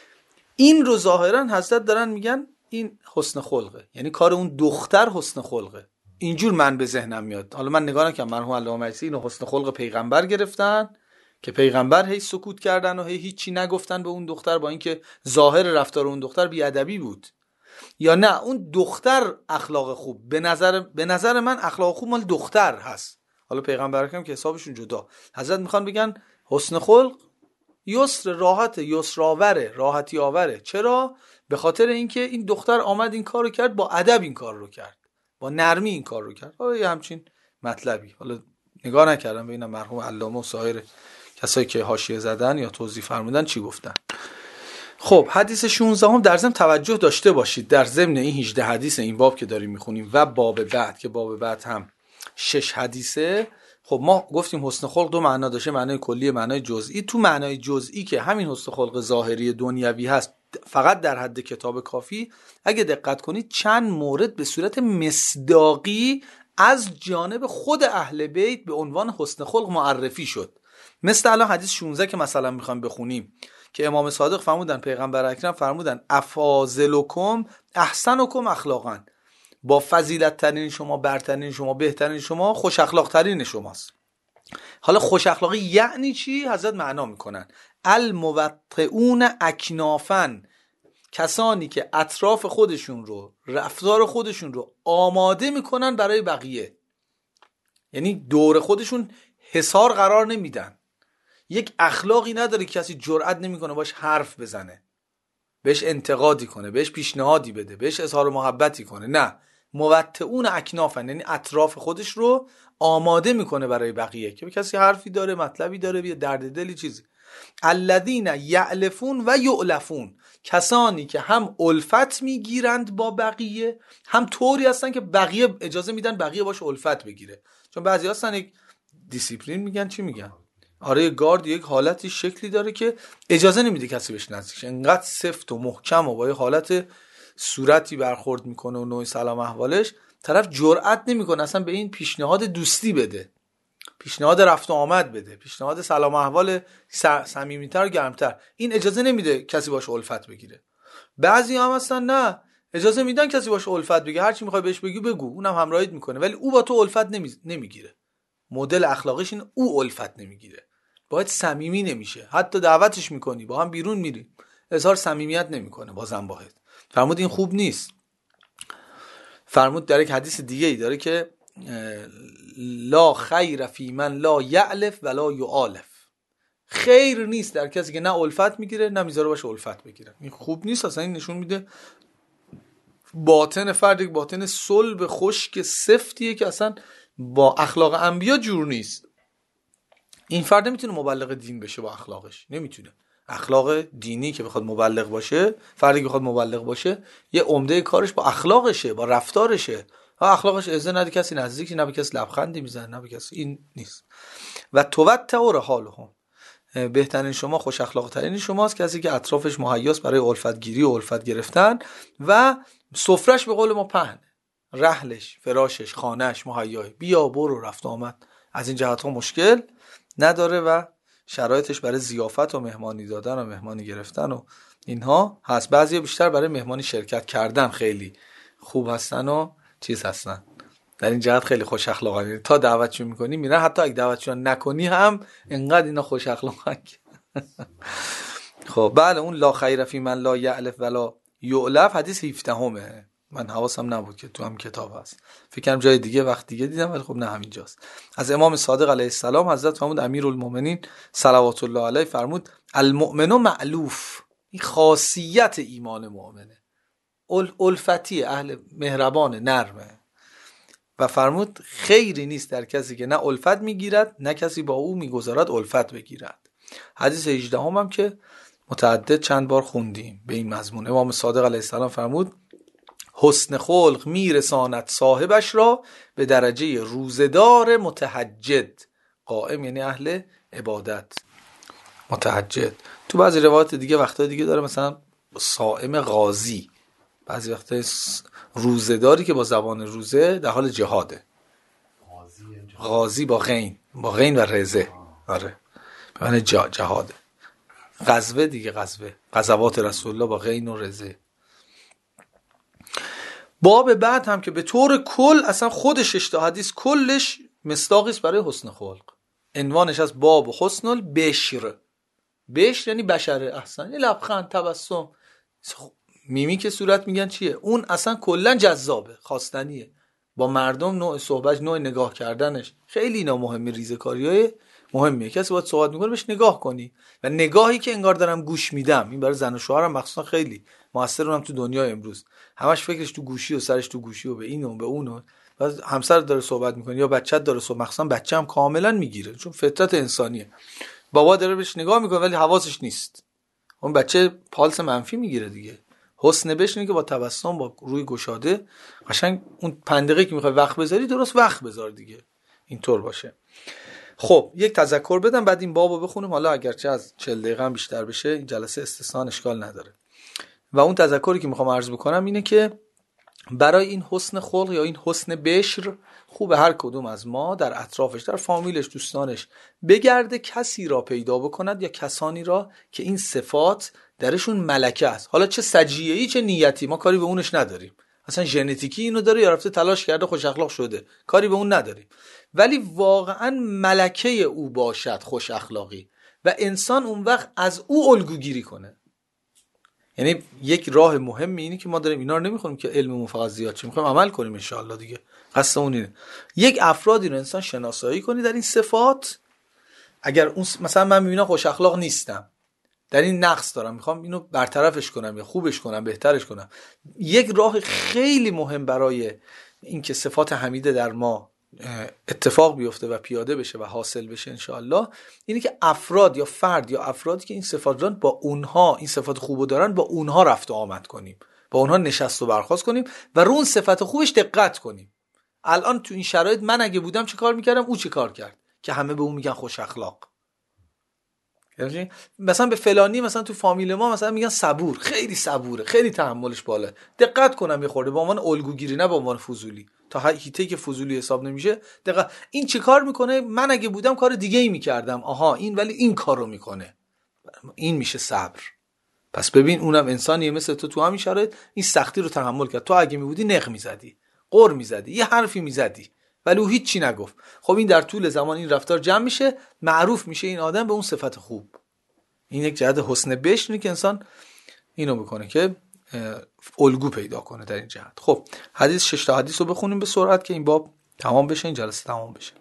این رو ظاهرا حضرت دارن میگن این حسن خلقه، یعنی کار اون دختر حسن خلقه. اینجور من به ذهنم میاد. حالا من نگاه نکنم مرحوم علامه مجلسی اینو حسن خلق پیغمبر گرفتن که پیغمبر هی سکوت کردن و هی هیچی نگفتن به اون دختر، با اینکه ظاهر رفتار اون دختر بیادبی بود، یا نه اون دختر اخلاق خوب، به نظر من اخلاق خوب مال دختر هست. حالا پیغمبر اکرم که حسابشون جدا. حضرت میخوان بگن حسن خلق یسر، راحت، یسرآوره، راحتی آوره. چرا؟ به خاطر اینکه این دختر آمد این کارو کرد، با ادب این کار رو کرد، با نرمی این کار رو کرد. حالا یه همچین مطلبی، حالا نگاه نکردم ببینم مرحوم علامه و سایر کسایی که حاشیه زدن یا توضیح فرمودن چی گفتن. خب حدیث 16 هم در ضمن توجه داشته باشید، در ضمن این 18 حدیث این باب که داریم میخونیم و باب بعد که باب بعد هم 6 حدیثه. خب ما گفتیم حسن خلق 2 معنا داشته، معنای کلی، معنای جزئی. تو معنای جزئی که همین حسن خلق ظاهری دنیوی هست، فقط در حد کتاب کافی اگه دقت کنید چند مورد به صورت مصداقی از جانب خود اهل بیت به عنوان حسن خلق معرفی شد. مثل الان حدیث 16 که مثلا میخوام بخونیم که امام صادق فرمودن، پیغمبر اکرم فرمودن افاضلکم احسنکم اخلاقا، با فضیلت ترین شما، برترین شما، بهترین شما، خوش اخلاق ترین شماست. حالا خوش اخلاقی یعنی چی؟ حضرت معنا میکنن الموطئون اکنافن، کسانی که اطراف خودشون رو، رفتار خودشون رو آماده میکنن برای بقیه، یعنی دور خودشون حصار قرار نمیدن، یک اخلاقی نداره که کسی جرئت نمیکنه باش حرف بزنه، بهش انتقادی کنه، بهش پیشنهادی بده، بهش اظهار محبتی کنه. نه، موطئون اکنافن، یعنی اطراف خودش رو آماده میکنه برای بقیه که کسی حرفی داره، مطلبی داره، یه درد دلی چیزی. الذین یألفون و یؤلفون، کسانی که هم الفت میگیرند با بقیه، هم طوری هستن که بقیه اجازه میدن بقیه باش الفت بگیره. چون بعضی هستن یک دیسیپلین میگن، چی میگن، آره گارد یک حالتی شکلی داره که اجازه نمیده کسی بهش نزدیک شه، انقدر سفت و محکم و با یه حالت صورتی برخورد میکنه و نوع سلام احوالش، طرف جرئت نمیکنه اصلا به این پیشنهاد دوستی بده، پیشنهاد رفت و آمد بده، پیشنهاد سلام احوال صمیمیتر و گرمتر، این اجازه نمیده کسی باشه الفت بگیره. بعضی هم هستن نه، اجازه میدن کسی باشه الفت بگیره، هر چی میخوای بهش بگی بگو، اونم همراهیت میکنه، ولی او با تو الفت نمیگیره. مدل اخلاقیش این، او الفت نمیگیره، باید صمیمی نمیشه، حتی دعوتش میکنی با هم بیرون میری، اظهار صمیمیت نمیکنه بازم باید. فرمود این خوب نیست. فرمود در یک حدیث دیگه ای داره که لا خیر فی من لا یألف ولا یؤالف، خیر نیست در کسی که نه الفت میگیره نه میذاره باشه الفت بگیره. این خوب نیست اصلا. این نشون میده باطن فرد یک باطن صلب خشک سفتیه که اصلا با اخلاق انبیا جور نیست. این فرد نمیتونه مبلغ دین بشه با اخلاقش، نمیتونه. اخلاق دینی که بخواد مبلغ باشه، فردی که بخواد مبلغ باشه، یه عمده کارش با اخلاقشه، با رفتارشه. اخلاقش اذن نده کسی نزدیکی، نه به کسی لبخندی میزنه، نه به کسی، این نیست. و توتر حالهم، بهترین شما، خوش اخلاق ترین شماست کسی که اطرافش مهیاست برای الفت گیری و الفت گرفتن و سفرش به قول ما پهنه، رحلش، فراشش، خانهش مهیای، بیا برو رفت آمد، از این جهت ها مشکل نداره و شرایطش برای ضیافت و مهمانی دادن و مهمانی گرفتن و اینها هست. بعضی بیشتر برای مهمانی شرکت کردن خیلی خوب هستن و چیز هستن، در این جهت خیلی خوش اخلاقن، تا دعوتشون میکنی میرن، حتی اگه دعوتشون نکنی هم انقدر اینا خوش اخلاقن. خب بله، اون لا خیر فی من لا یألف ولا یؤلف حدیث 17 من حواسم نبود که تو هم کتاب هست، فکر کنم جای دیگه وقت دیگه دیدم، ولی خب نه همینجاست. از امام صادق علیه السلام حضرت فرمود امیرالمومنین صلوات الله علیه فرمود المؤمن مألوف، این خاصیت ایمان مؤمنه، الفتی، اهل مهربانه، نرمه. و فرمود خیری نیست در کسی که نه الفت میگیرد نه کسی با او میگذارد الفت بگیرد. حدیث 18 هم که متعدد چند بار خوندیم به این مضمون. امام صادق علیه السلام فرمود حسن خلق میرساند صاحبش را به درجه روزدار متهجد، قائم یعنی اهل عبادت، متهجد. تو بعضی روایات دیگه وقتا دیگه داره مثلا صائم غازی، بعضی وقتا روزداری که با زبان روزه در حال جهاده، غازی با غین و رزه، آره به معنی جهاده. غزوه دیگه، غزوات رسول الله با غین و رزه. باب بعد هم که به طور کل اصلا خودش اشتا حدیث کلش مصداقی است برای حسن خلق. عنوانش از باب حسن البشر، بشر یعنی بشر احسن، لبخند، تبسم، میمیک صورت میگن چیه، اون اصلا کلا جذابه، خواستنیه با مردم، نوع صحبت، نوع نگاه کردنش، خیلی اینا مهمه، ریزکاریای مهمیه. کسی باید صحبت میکنه بهش نگاه کنی و نگاهی که انگار دارم گوش میدم. این برای زن و شوهرم مخصوصا خیلی موثر، اونم تو دنیای امروز همش فکرش تو گوشی و سرش تو گوشی و به این و به اون و همسر داره صحبت میکنه یا بچت داره صحبت، مخصوصا بچه هم کاملا میگیره چون فطرت انسانیه، بابا داره بهش نگاه میکنه ولی حواسش نیست، اون بچه پالس منفی میگیره دیگه. حسن بشینه که با تبسم، با روی گشاده، قشنگ اون 5 دقیقه که میخوای وقت بذاری درست وقت بذار دیگه، اینطور باشه. خب یک تذکر بدم بعد این بابو بخونیم، حالا اگرچه از 40 دقیقه هم بیشتر بشه این جلسه استثناء اشکال نداره. و اون تذکری که میخوام عرض بکنم اینه که برای این حسن خلق یا این حسن بشر خوبه هر کدوم از ما در اطرافش، در فامیلش، دوستانش بگرده کسی را پیدا بکند یا کسانی را که این صفات درشون ملکه است، حالا چه سجیه‌ای چه نیتی، ما کاری به اونش نداریم، اصلا ژنتیکی اینو داره یا رفته تلاش کرده خوش اخلاق شده، کاری به اون نداریم، ولی واقعا ملکه او باشد خوش اخلاقی و انسان اون وقت از او الگوگیری کنه. یعنی یک راه مهمی اینه که ما داریم اینا رو نمیخونیم که علممون فقط زیاد شه، میخوایم عمل کنیم ان شاءالله دیگه، قصد اون اینه. یک افرادی رو انسان شناسایی کنی در این صفات اگر اون مثلا من میبینم خوش اخلاق نیستم، در این نقص دارم، میخوام اینو برطرفش کنم یا خوبش کنم، بهترش کنم، یک راه خیلی مهم برای اینکه صفات حمیده در ما اتفاق بیفته و پیاده بشه و حاصل بشه انشاءالله، اینه که افراد یا فرد یا افرادی که این صفات دارن، با اونها این صفات خوبو دارن، با اونها رفت و آمد کنیم، با اونها نشست و برخاست کنیم و رو اون صفت خوبش دقت کنیم. الان تو این شرایط من اگه بودم چه کار میکردم، او چه کار کرد که همه به اون میگن خوش اخلاق. مثلا به فلانی مثلا تو فامیل ما مثلا میگن صبور، خیلی صبوره، خیلی تحملش بالا، دقت کنم یه خورده، با عنوان الگوگیری نه با عنوان فضولی، تا هیته که فضولی حساب نمیشه. دقت، این چه کار میکنه؟ من اگه بودم کار دیگه ای میکردم، آها این ولی این کارو میکنه، این میشه صبر. پس ببین اونم انسانیه مثل تو همین شرایط این سختی رو تحمل کرد. تو اگه میبودی نق میزدی، قر میزدی، یه حرفی میزدی ولی او هیچ چی نگفت. خب این در طول زمان این رفتار جمع میشه، معروف میشه این آدم به اون صفت خوب. این یک جهت حسن بشنی که انسان اینو بکنه که الگو پیدا کنه در این جهت. خب حدیث 6 تا حدیث رو بخونیم به سرعت که این باب تمام بشه، این جلسه تمام بشه.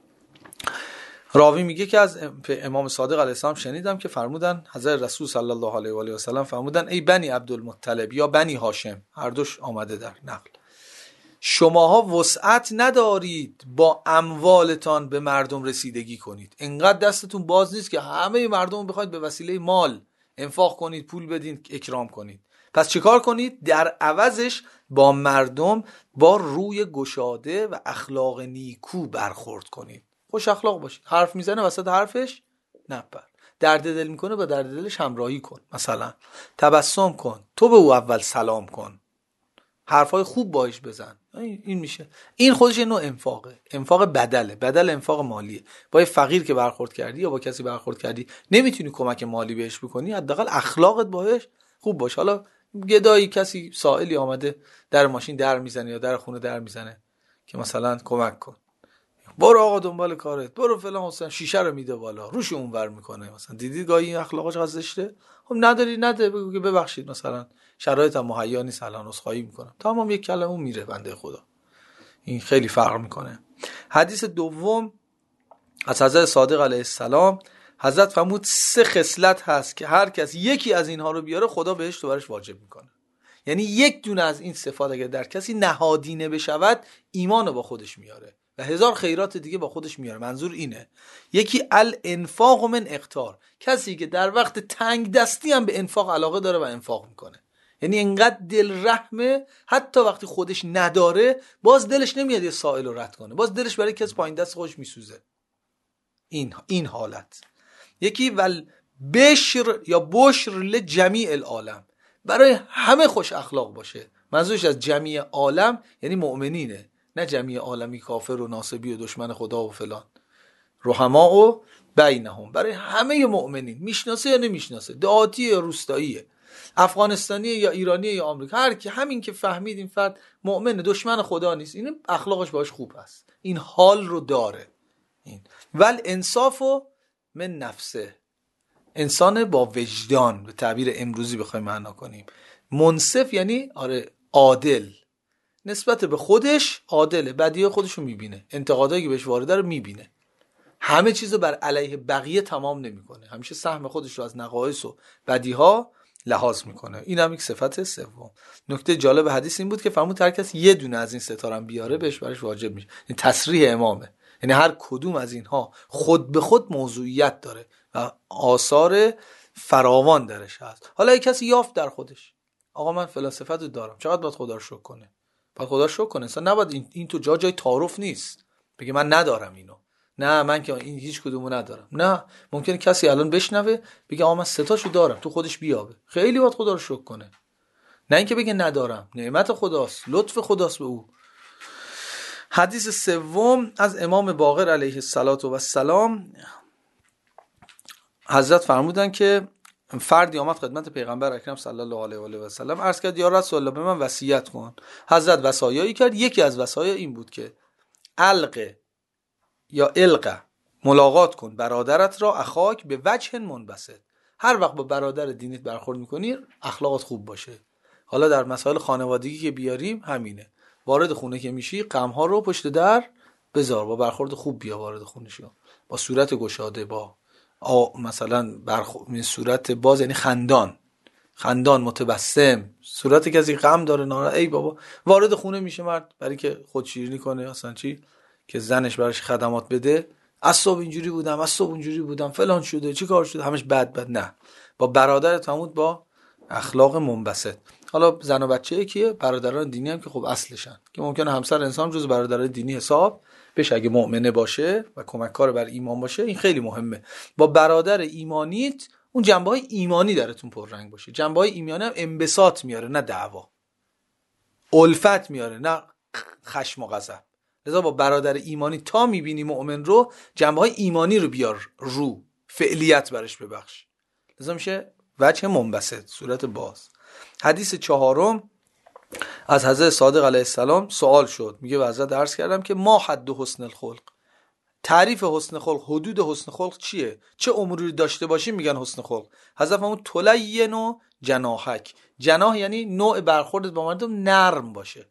راوی میگه که از امام صادق علیه السلام شنیدم که فرمودن، حضرت رسول صلی الله علیه و آله و سلم فرمودن ای بنی عبدالمطلب یا بنی هاشم، هر دوش آمده در نقل، شماها وسعت ندارید با اموالتان به مردم رسیدگی کنید. انقدر دستتون باز نیست که همه مردم بخواید به وسیله مال انفاق کنید، پول بدین، اکرام کنید. پس چیکار کنید؟ در عوضش با مردم با روی گشاده و اخلاق نیکو برخورد کنید. خوش اخلاق باشید. حرف میزنه وسط حرفش نپر، درد دل میکنه با درد دلش همراهی کن، مثلا تبسم کن، تو به او اول سلام کن، حرفای خوب باش بزن. این میشه، این خودش یه نوع انفاقه، انفاق بدل انفاق مالیه. با یه فقیر که برخورد کردی یا با کسی برخورد کردی نمیتونی کمک مالی بهش بکنی، حداقل اخلاقت باهاش خوب باش. حالا گدایی کسی سائلی آمده در ماشین در میزنه یا در خونه در میزنه که مثلا کمک کن، برو آقا دنبال کارت، برو فلان حسین، شیشه رو میده بالا، روش اونور میکنه، مثلا دیدی گاهی اخلاقش زشته. خب نداری نده، بگو که ببخشید مثلا شرایطم مهیا نیست الان، عذرخواهی میکنم، تمام، یک کلمه میره بنده خدا. این خیلی فرق میکنه. حدیث دوم از حضرت صادق علیه السلام، حضرت فرمود 3 خصلت هست که هر کس یکی از اینها رو بیاره خدا بهش تو برش واجب میکنه. یعنی یک دونه از این صفات اگر در کسی نهادینه بشود، ایمانو با خودش میاره و 1000 خیرات دیگه با خودش میاره. منظور اینه، یکی الانفاق من اقتار، کسی که در وقت تنگ دستی هم به انفاق علاقه داره و انفاق میکنه. یعنی انقدر دل رحمه حتی وقتی خودش نداره باز دلش نمیاد یه سائل رو رد کنه، باز دلش برای کسی پایین دست خودش میسوزه. این حالت. یکی ول بشر یا بشر لجمیع العالم، برای همه خوش اخلاق باشه. منظورش از جمیع عالم یعنی مؤمنینه، نه جمیع عالمی کافر و ناصبی و دشمن خدا و فلان. رحما و بینهم، برای همه مؤمنین، میشناسه یا نمیشناسه، دعاتی یا روستاییه، افغانستانی یا ایرانی یا آمریکا، هر کی همین که فهمید این فرد مؤمنه، دشمن خدا نیست، این اخلاقش باش خوب است، این حال رو داره. این ول انصافو من نفسه، انسان با وجدان، به تعبیر امروزی بخوایم معنا کنیم. منصف یعنی عادل، نسبت به خودش عادله، بدیه خودش رو میبینه، انتقادایی که بهش وارده رو میبینه، همه چیزو بر علیه بقیه تمام نمیکنه، همیشه سهم خودش رو از نقایص و بدیها لحاظ میکنه. این هم یک صفت سوم. نکته جالب حدیث این بود که فرمود هر کس یه دونه از این ستاره بیاره بهش برش واجب میشه. این تصریح امامه، یعنی هر کدوم از اینها خود به خود موضوعیت داره و آثار فراوان درش هست. حالا یک کسی یافت در خودش آقا من فلان صفتو دارم، چقدر باید خدا رو شکر کنه؟ باید خدا رو شکر کنه، اصلا نباید این تو جای تعارف نیست بگه من ندارم اینو، نه من که این هیچ کدومو ندارم. نه، ممکنه کسی الان بشنوه بگه آقا من 3 تاشو دارم، تو خودش بیابه، خیلی باید خدا رو شکر کنه، نه اینکه بگه ندارم. نعمت خداست، لطف خداست به او. حدیث سوم از امام باقر علیه السلام، حضرت فرمودن که فردی آمد خدمت پیغمبر اکرم صلی الله علیه و آله و سلم، عرض کرد یا رسول الله به من وصیت کن. حضرت وصایایی کرد، یکی از وصایا این بود که القه ملاقات کن برادرت را اخاک به وجه منبسط، هر وقت با برادر دینیت برخورد میکنی اخلاقت خوب باشه. حالا در مسائل خانوادگی که بیاریم همینه، وارد خونه که میشی غمها رو پشت در بذار، با برخورد خوب بیا وارد خونه شو، با صورت گشاده، با مثلا صورت باز یعنی خندان متبسم، صورت کسی غم داره ناراحت، ای بابا. وارد خونه میشه مرد برای که خودشیرینی کنه، اصلا چی که زنش براش خدمات بده، از صبح اینجوری بودم، از صبح اونجوری بودم، فلان شده، چی کار شده، همش بد. نه، با برادرت همون با اخلاق منبسط. حالا زن و بچه کیه؟ برادران دینی هم که خب اصلشن، که ممکنه همسر انسان جز برادران دینی حساب بشه اگه مؤمنه باشه و کمککار بر ایمان باشه. این خیلی مهمه. با برادر ایمانیت اون جنبه‌های ایمانی درتون پررنگ باشه. جنبه‌های ایمانی هم انبساط میاره، نه دعوا. الفت میاره، نه خشم و غضب. لذا با برادر ایمانی تا میبینی مؤمن رو، جنبه‌های ایمانی رو بیار رو فعلیت برش ببخش. لذا میشه وجه منبسط، صورت باز. حدیث 4 از حضرت صادق علیه السلام سوال شد. میگه و حضرت عرض کردم که ما حد حسن الخلق، تعریف حسن خلق، حدود حسن خلق چیه؟ چه اموری داشته باشیم میگن حسن خلق؟ حضرت فرمود تلین و جناحک. جناح یعنی نوع برخوردت با مردم نرم باشه.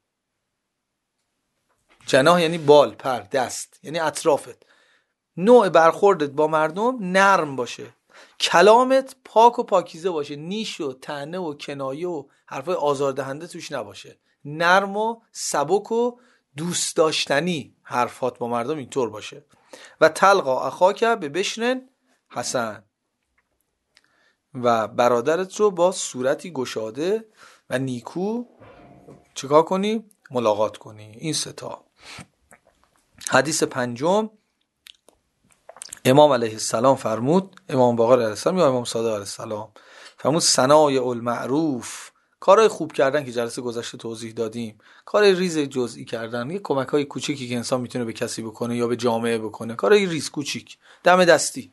جناح یعنی بال، پر، دست، یعنی اطرافت. نوع برخوردت با مردم نرم باشه. کلامت پاک و پاکیزه باشه، نیش و طعنه و کنایه و حرفای آزاردهنده توش نباشه. نرم و سبک و دوست داشتنی حرفات با مردم اینطور باشه. و تلقا اخاک به بشر حسن، و برادرت رو با صورتی گشاده و نیکو چیکار کنی؟ ملاقات کنی. این 3 تا. حدیث 5 امام علیه السلام فرمود، امام باقر علیه السلام یا امام صادق علیه السلام فرمود صنایع المعروف، کارهای خوب کردن که جلسه گذشته توضیح دادیم، کارهای ریز جزئی کردن، یه کمک‌های کوچیکی که انسان میتونه به کسی بکنه یا به جامعه بکنه، کارهای ریز کوچیک، دم دستی.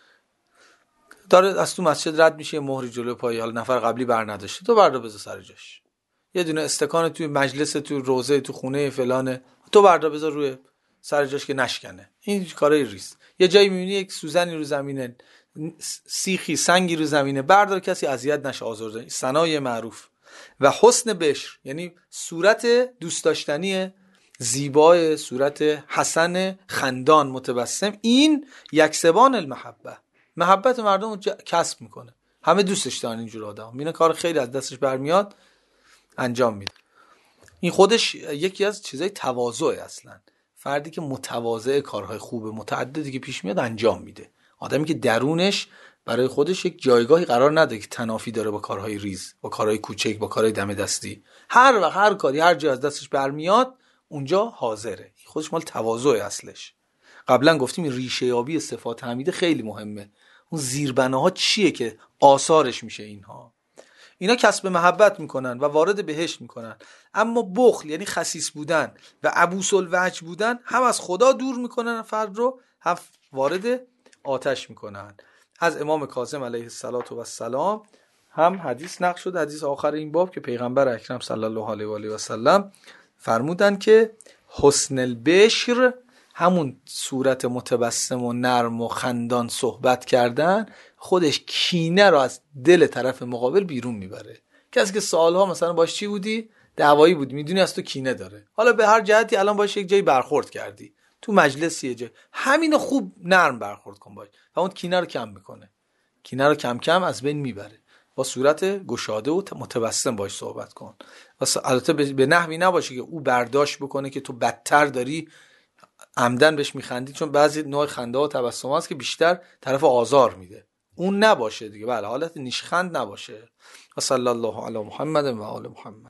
داره از تو مسجد رد میشه، مهری جلوی پای حالا نفر قبلی بر نداشته، تو بردار بذار سر جاش. یه دونه استکان توی مجلس، تو روزه، تو خونه فلانه، تو بردار بذار روی سر جاش که نشکنه. این کارهای ریز. یه جایی میبینی یک سوزنی رو زمینه، سیخی سنگی رو زمینه، بردار، کسی اذیت نشه، آزرده. صنایع معروف. و حسن بشر یعنی صورت دوست داشتنی زیبای، صورت حسن خندان متبسم. این یکسبان المحبه، محبت مردم رو کسب میکنه. همه دوستش دارن اینجور آدم. اینه کار خیلی از دستش برمیاد انجام میده. این خودش یکی از چیزای تواضعه. اصلا فردی که متواضع کارهای خوب متعددی که پیش میاد انجام میده. آدمی که درونش برای خودش یک جایگاهی قرار نده که تنافی داره با کارهای ریز، با کارهای کوچک، با کارهای دم دستی. هر وقت هر کاری هر جا از دستش برمیاد اونجا حاضره. این خودش مال تواضع اصلش. قبلا گفتیم ریشه یابی صفات حمیده خیلی مهمه. اون زیربناها چیه که آثارش میشه اینا کسب محبت میکنن و وارد بهشت میکنن. اما بخل یعنی خسیس بودن و عبوس الوجه بودن هم از خدا دور میکنن فرد رو، هم وارد آتش میکنن. از امام کاظم علیه السلام هم حدیث نقل شد، حدیث آخر این باب، که پیغمبر اکرم صلی الله علیه و آله و سلم فرمودن که حسن البشر، همون صورت متبسم و نرم و خندان صحبت کردن، خودش کینه رو از دل طرف مقابل بیرون میبره. کسی که سالها مثلا باش چی بودی؟ دعوایی بود، میدونی از تو کینه داره، حالا به هر جهتی الان باش یک جایی برخورد کردی، تو مجلس یه جای، همینو خوب نرم برخورد کن باش و اون کینه رو کم میکنه. کینه رو کم کم از بین میبره. با صورت گشاده و متبسم باش صحبت کن. البته به نحوی نباشه که او برداشت بکنه که تو بدتر داری عمدن بهش میخندی، چون بعضی نوع خنده و تبسم هست که بیشتر طرف آزار میده. اون نباشه دیگه. بله، حالت نیشخند نباشه. و صلی الله علی محمد و آل محمد.